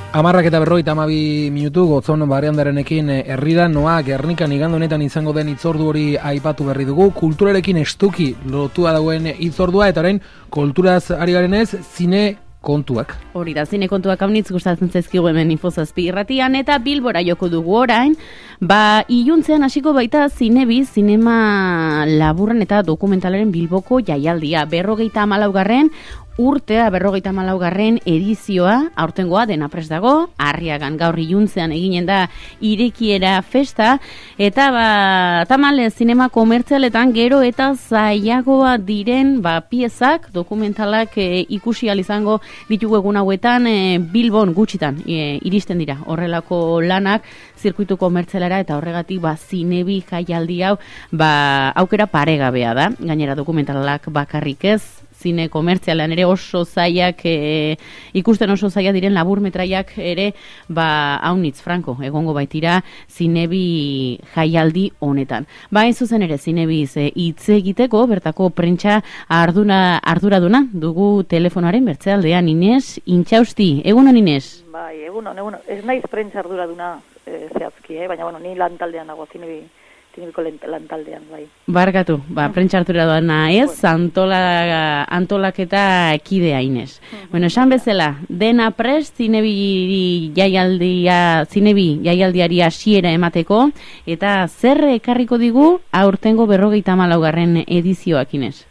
12:52 Gotzon Bareandarenekin herrira noa Gernikan igande honetan izango den hitzordu hori aipatu berri dugu. Kulturarekin estuki lotua dagoen hitzordua eta orain kulturaz ari garenez zine kontuak. Hori da, zine kontuak haunitz gustatzen zaizkigu hemen Infozazpi irratian eta Bilbora joko dugu orain. Iluntzean hasiko baita Zinebi, zinema laburren eta dokumentalaren Bilboko jaialdia. 54. urtea 54. edizioa, aurtengoa dena prest dago, Arriagan gaur iluntzean eginen da irekiera festa, eta tamalez zinema komertzialetan gero eta zailagoa diren piezak, dokumentalak ikusi ahal izango ditugu egun hauetan Bilbon gutxitan iristen dira horrelako lanak zirkuitu komertzialara eta horregatik Zinebi jaialdi hau aukera paregabea da, gainera dokumentalak bakarrik ez, zine komertzialean ere oso zaiak ikusten oso zaila diren laburmetraiak ere haunitz franko egongo baitira Zinebi jaialdi honetan. Hain zuzen ere Zinebiz hitz egiteko bertako prentsa arduraduna dugu telefonoaren bertzealdean Ines Intxausti. Egunon Ines? Bai, egunon. Ez naiz prentsa arduraduna zehazki, baina ni lantaldean nago Zinebiko lantaldean, bai. Barkatu, prentsa arduraduna ez, antolaketa kidea Ines. Esan bezala, dena prest Zinebi jaialdiari hasiera emateko, eta zer ekarriko digu aurtengo 54. edizioak Ines?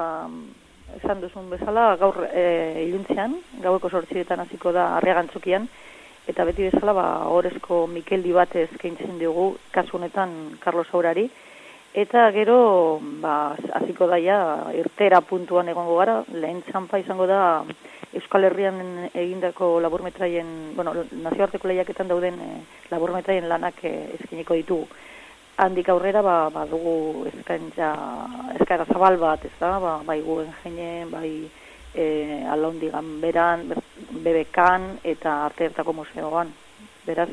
Esan duzun bezala, gaur iluntzean, gaueko 8:00 hasiko da Arriagan txokian, eta beti bezala Ohorezko Mikeldi bat eskaintzen dugu, kasu honetan Carlos Saurari, eta gero hasiko daia irtera puntuan egongo gara, lehen txanpa izango da Euskal Herrian egindako laburmetraien, nazioarteko lehiaketan dauden laburmetraien lanak eskainiko ditugu. Handik aurrera dugu eskaera zabal bat, ez da, bai Guggenheim, bai Alondigan beran, Bebekan eta Arteetako Museoan. Beraz,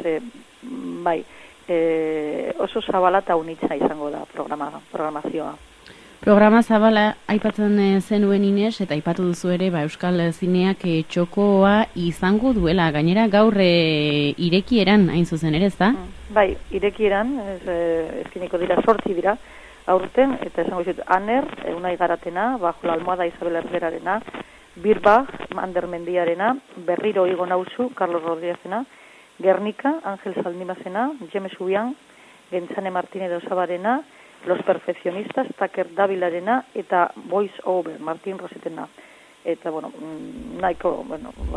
oso zabala eta unitza izango da programazioa. Programa zabala aipatzen zenuen Ines, eta aipatu duzu ere Euskal Zineak txokoa izango duela. Gainera gaur irekieran hain zuzen ere, ez da? Bai, irekieran, eskiniko dira 8 dira, aurten, eta esango dizut, Aner, Unai Garatena, Bajo la Almohada Isabel Herrerarena, Birbach, Ander Mendiarena, Berriro Igo Nauzu, Carlos Rodríguezena, Gernika, Ángel Salnimasena, James Ubian, Gentzane Martínez de Osabarena, Los Perfeccionistas, Taker Davilarena, eta Voice Over, Martín Rosetena. Eta, nahiko,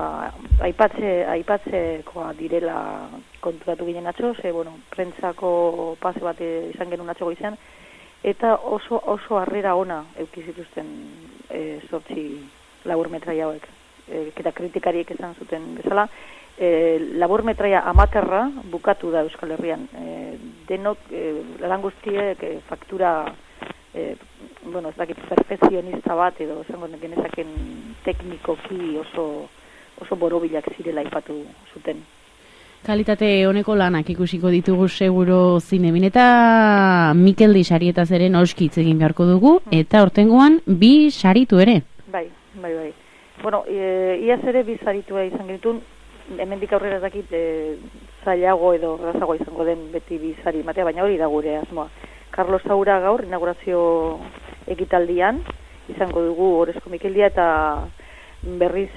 aipatzekoa direla konturatu ginen atxo, prentsako pase bat izan genuen atxo goizean, eta oso harrera ona eukizituzten 8 laburmetraia hauek. Eta kritikariek esan zuten bezala, laburmetraia amaterra bukatu da Euskal Herrian. Denok, lan guztiek faktura, ez dakit, perfezionista bat edo esango genezaken teknikoki oso borobilak zirela aipatu zuten. Kalitate honeko lanak ikusiko ditugu seguro Zinebin eta Mikeldi sarietaz ere noski hitz egin beharko dugu, eta hortengoan 2 saritu ere. Bai. Iaz ere 2 saritua izan genitun, hemendik aurrera ez dakit zailago edo razago izango den beti 2 sari ematea, baina hori da gure asmoa. Carlos Saura gaur inaugurazio ekitaldian izango dugu Ohorezko Mikeldia, eta berriz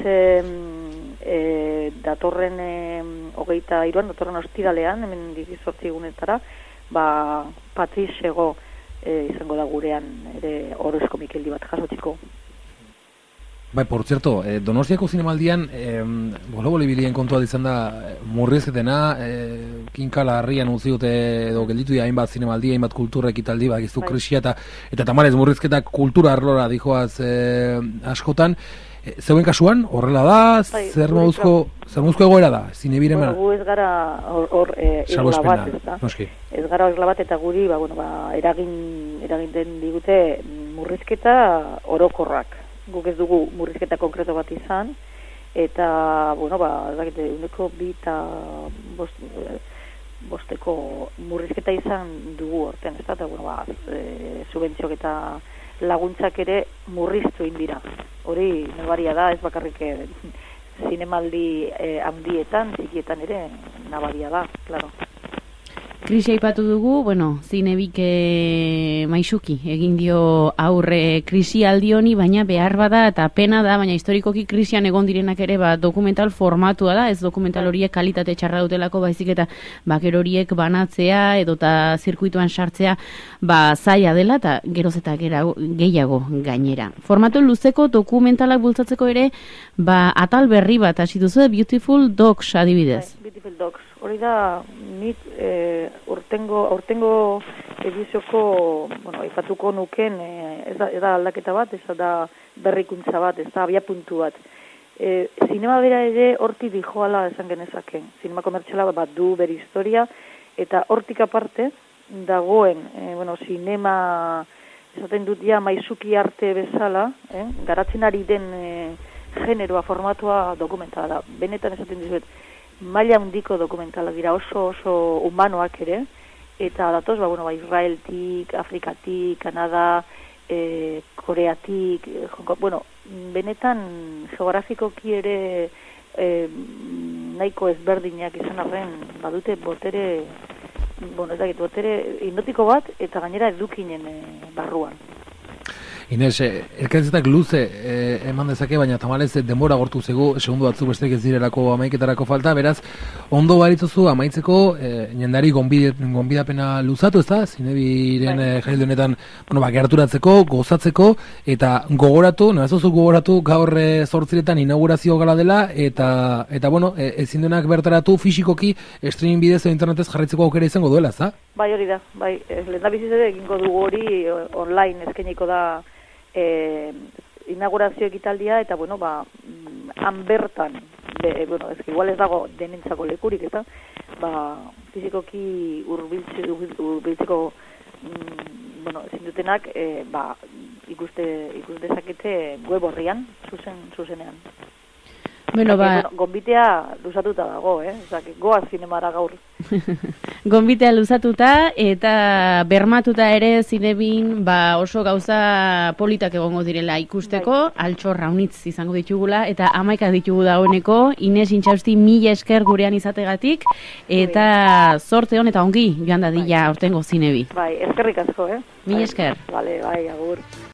datorren 23, datorren ostiralean, hemen 18 egunetara, Patrixego izango da gurean ere Ohorezko Mikeldi bat jasotziko. Por cierto, Donostiako zinemaldian bolibilien kontua izan da murrizketena, kinkala harrian utzi dute edo gelditu dira hainbat zinemaldi, hainbat kultura ekitaldi, bakizu krisia eta tamarez murrizketak kultura arlora dijoaz askotan. Zeuen kasuan, horrela da, zer moduzko egoera da, Zinebiren mena? Gu ez gara irla bat, ez da? Ez gara irla bat, eta guri eragin digute murrizketa orokorrak. Guk ez dugu murrizketa konkreto bat izan, eta, uneko 2 eta 5 murrizketa izan dugu horten, ez da? Eta, subentziok eta laguntzak ere murriztu indira. Hori nabaria da, ez bakarrik zinemaldi handietan, txikietan ere, nabaria da, claro. Krisia aipatu dugu, bueno, Zinebik maisuki egin dio aurre krisialdi honi, baina behar bada eta pena da, baina historikoki krisian egon direnak ere dokumental formatua da, ez dokumental horiek kalitate txarra dutelako, baizik eta baker horiek banatzea edota zirkuituan sartzea zaila dela eta geroz eta gehiago gainera. Formatu luzeko dokumentalak bultzatzeko ere atal berri bat hasi duzu, Beautiful Dogs adibidez. Beautiful Dogs. Hori da, nik aurtengo edizioko, aipatuko nuken, ez da aldaketa bat, ez da berrikuntza bat, ez da abiapuntu bat. Zinema bera ere hortik dijoala esan genezake. Zinema komertziala bat du bere historia, eta hortik aparte dagoen, zinema, esaten dut ja, maisuki arte bezala, garatzen ari den generoa, formatua dokumentala. Benetan esaten dizuet, maila handiko dokumentalak dira, oso humanoak ere, eta datoz, Israeltik, Afrikatik, Kanada, Koreatik, benetan geografikoki ere nahiko ezberdinak izan arren, badute botere hipnotiko bat, eta gainera edukinen barruan. Inés, elkarrezetak luze eman dezake, baina tamalez denbora gortu zego, segundu batzuk besterik ez direlako amaiketarako falta, beraz, ondo baritzuzu amaitzeko, jendari gonbidapena luzatu, ez da? Zinebiren jailde honetan, gerturatzeko, gozatzeko, eta gogoratu, gaur 8 inaugurazio gala dela, eta ezin denak bertaratu fisikoki streaming bidez edo internetez jarraitzeko aukera izango duela, ez da? Bai, hori da, lehendabiziz ere egingo dugu hori online eskainiko da inaugurazio ekitaldia, eta han bertan, igual ez dago denentzako lekurik, eta fizikoki urbiltzeko ezin dutenak ikus dezakete web horrian, zuzenean. Gonbitea luzatuta dago, goaz zinemara gaur. Gonbitea luzatuta eta bermatuta ere Zinebin oso gauza politak egongo direla ikusteko, altxorra unitz izango ditugula, eta 11 ditugu dagoeneko. Ines Intxausti, 1000 esker gurean izategatik, eta zorte hon eta ongi joan dadila aurtengo Zinebi. Eskerrik asko, 1000 esker. Agur.